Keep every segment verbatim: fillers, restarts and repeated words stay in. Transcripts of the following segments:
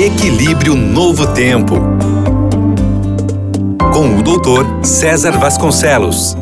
Equilíbrio Novo Tempo, com o doutor César Vasconcelos.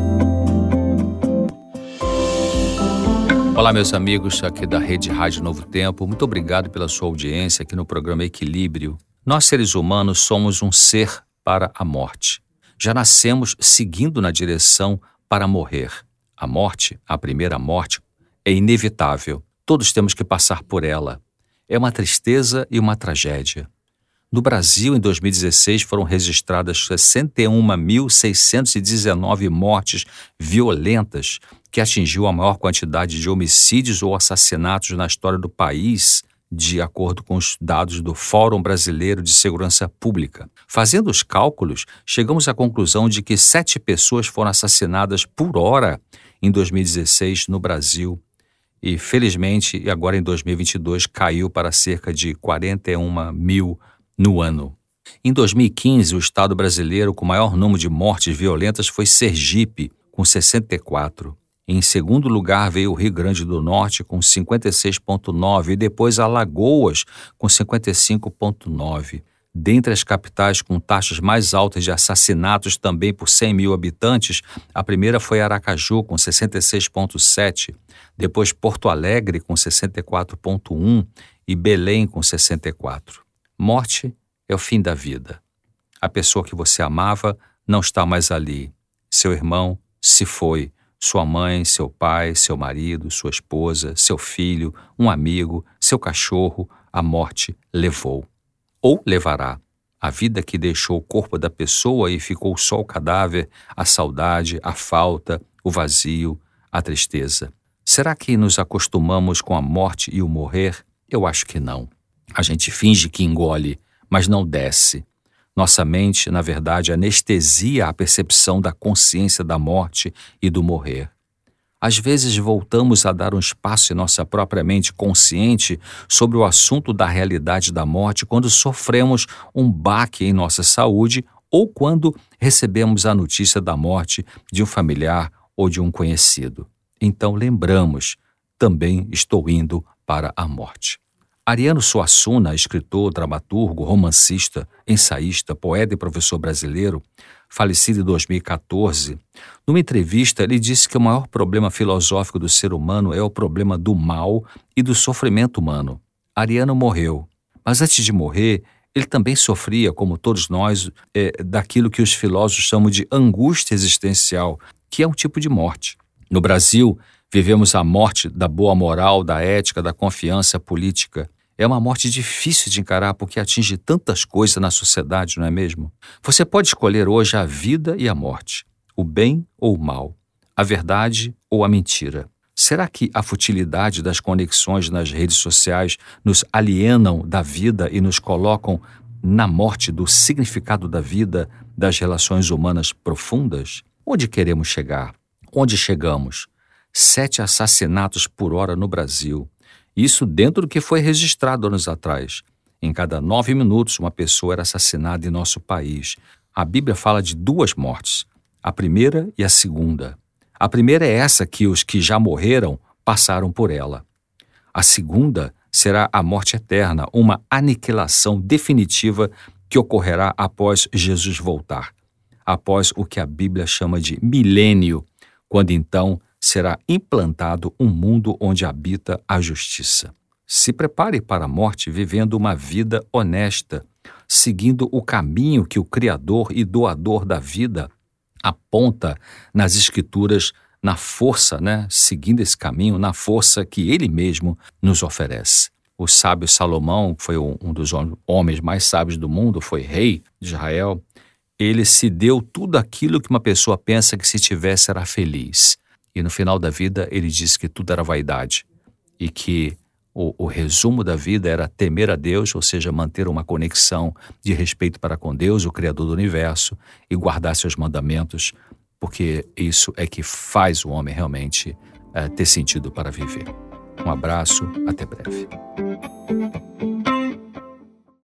Olá, meus amigos aqui da Rede Rádio Novo Tempo. Muito obrigado pela sua audiência aqui no programa Equilíbrio. Nós, seres humanos, somos um ser para a morte. Já nascemos seguindo na direção para morrer. A morte, a primeira morte, é inevitável. Todos temos que passar por ela. É uma tristeza e uma tragédia. No Brasil, em dois mil e dezesseis, foram registradas sessenta e um mil seiscentos e dezenove mortes violentas, que atingiu a maior quantidade de homicídios ou assassinatos na história do país, de acordo com os dados do Fórum Brasileiro de Segurança Pública. Fazendo os cálculos, chegamos à conclusão de que sete pessoas foram assassinadas por hora em dois mil e dezesseis no Brasil. E, felizmente, agora em dois mil e vinte e dois, caiu para cerca de quarenta e um mil no ano. Em dois mil e quinze, o estado brasileiro com o maior número de mortes violentas foi Sergipe, com sessenta e quatro. Em segundo lugar veio o Rio Grande do Norte, com cinquenta e seis vírgula nove, e depois Alagoas, com cinquenta e cinco vírgula nove. Dentre as capitais com taxas mais altas de assassinatos também por cem mil habitantes, a primeira foi Aracaju, com sessenta e seis vírgula sete, depois Porto Alegre, com sessenta e quatro vírgula um e Belém, com sessenta e quatro. Morte é o fim da vida. A pessoa que você amava não está mais ali. Seu irmão se foi. Sua mãe, seu pai, seu marido, sua esposa, seu filho, um amigo, seu cachorro, a morte levou. Ou levará. A vida que deixou o corpo da pessoa e ficou só o cadáver, a saudade, a falta, o vazio, a tristeza. Será que nos acostumamos com a morte e o morrer? Eu acho que não. A gente finge que engole, mas não desce. Nossa mente, na verdade, anestesia a percepção da consciência da morte e do morrer. Às vezes voltamos a dar um espaço em nossa própria mente consciente sobre o assunto da realidade da morte quando sofremos um baque em nossa saúde ou quando recebemos a notícia da morte de um familiar ou de um conhecido. Então lembramos, também estou indo para a morte. Ariano Suassuna, escritor, dramaturgo, romancista, ensaísta, poeta e professor brasileiro, falecido em dois mil e quatorze, numa entrevista ele disse que o maior problema filosófico do ser humano é o problema do mal e do sofrimento humano. Ariano morreu, mas antes de morrer, ele também sofria, como todos nós, é, daquilo que os filósofos chamam de angústia existencial, que é um tipo de morte. No Brasil, vivemos a morte da boa moral, da ética, da confiança política. É uma morte difícil de encarar porque atinge tantas coisas na sociedade, não é mesmo? Você pode escolher hoje a vida e a morte, o bem ou o mal, a verdade ou a mentira. Será que a futilidade das conexões nas redes sociais nos alienam da vida e nos colocam na morte do significado da vida, das relações humanas profundas? Onde queremos chegar? Onde chegamos? Sete assassinatos por hora no Brasil. Isso dentro do que foi registrado anos atrás. Em cada nove minutos, uma pessoa era assassinada em nosso país. A Bíblia fala de duas mortes, a primeira e a segunda. A primeira é essa que os que já morreram passaram por ela. A segunda será a morte eterna, uma aniquilação definitiva que ocorrerá após Jesus voltar, após o que a Bíblia chama de milênio, quando então será implantado um mundo onde habita a justiça. Se prepare para a morte vivendo uma vida honesta, seguindo o caminho que o Criador e doador da vida aponta nas Escrituras, na força, né? Seguindo esse caminho, na força que Ele mesmo nos oferece. O sábio Salomão, que foi um dos homens mais sábios do mundo, foi rei de Israel, ele se deu tudo aquilo que uma pessoa pensa que se tivesse era feliz. E no final da vida ele disse que tudo era vaidade e que o, o resumo da vida era temer a Deus, ou seja, manter uma conexão de respeito para com Deus, o Criador do universo, e guardar seus mandamentos, porque isso é que faz o homem realmente é, ter sentido para viver. Um abraço, até breve.